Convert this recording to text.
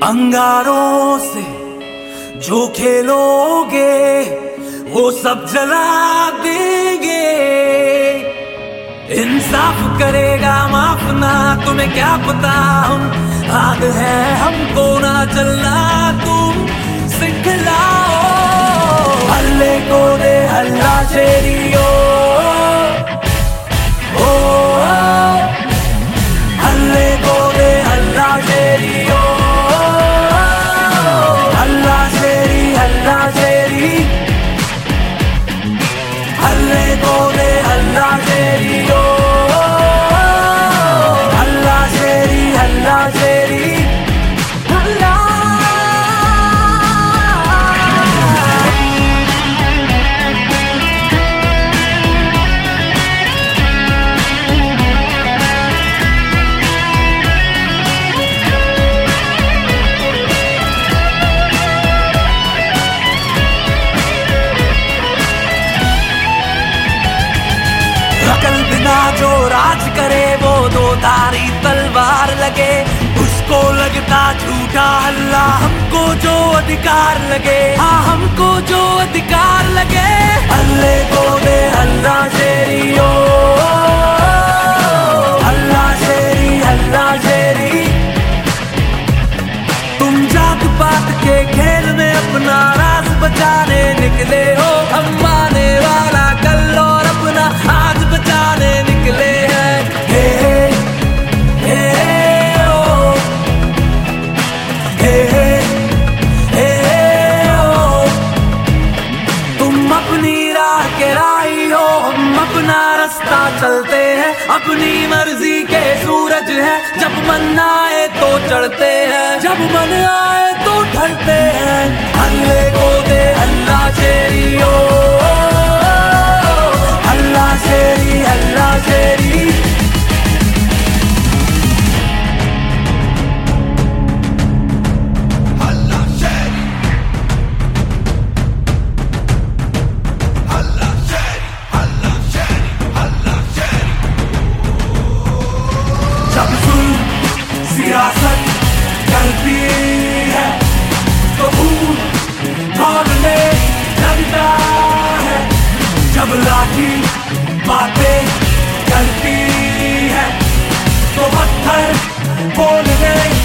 अंगारों से जो खेलोगे वो सब जला देंगे। इंसाफ करेगा माफ ना, तुम्हें क्या पता हम आग है हमको ना चलना, तुम सिखलाओ। हल्ले को दे हल्ला शेरियो, ओ हल्ले को दे हल्ला शेरियो, हल्ला शेरी हल्ला शेरी, हल्ले को दे हल्ला शेरियो, हल्ला शेरी हल्ला शेरी, हल्ला। अकल बिना जो राज करे वो दो धारी तलवार लगे, उसको लगता झूठा हल्ला, हमको जो अधिकार लगे, हाँ हमको जो अधिकार लगे। हल्ले को दे हल्ला शेरियो, हल्ला शेरी हल्ला शेरी। तुम जात पात के खेल में अपना राज बचाने निकले हो, हम आने वाला कल और अपना आज बचाने निकले हैं। हे हे ओ, हे हे ओ। तुम अपनी राह के राही हो, हम अपना रास्ता चलते हैं, अपनी मर्जी के सूरज है, जब मन आए तो चढ़ते हैं, जब मन आए तो ढलते हैं। हल्ले को दे हल्ला शेरियो, हल्ला शेरी हल्ला शेरी। हल्ला शेरी हल्ला शेरी हल्ला शेरी हल्ला शेरी। जब जुल्म सियासत करती है तो भूल भागने लगता है, जब लाठी बातें करती है तो पत्थर बोलने